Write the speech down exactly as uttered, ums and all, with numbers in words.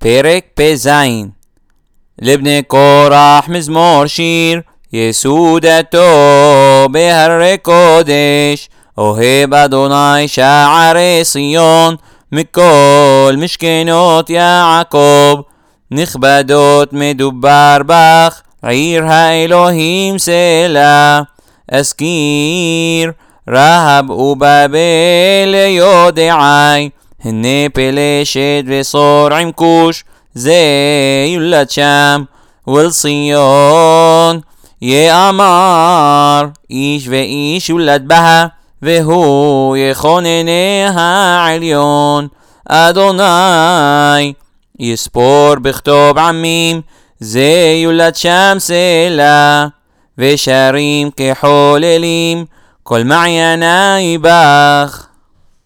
פרק פ"ז. לבני קורח מזמור שיר, יסודתו בהרי קודש. אוהב אדוני שערי ציון, מכל משכנות יעקב. נכבדות מדובר בך, עיר האלוהים סלה. אזכיר רהב ובבל ליודעי, הנה פלשת וסור עם כוש, זה יולד שם. ולציון יאמר, איש ואיש יולד בה, והוא יכוננה העליון. אדוני יספור בכתוב עמים, זה יולד שם סלה. ושרים כחוללים, כל מעייני בך.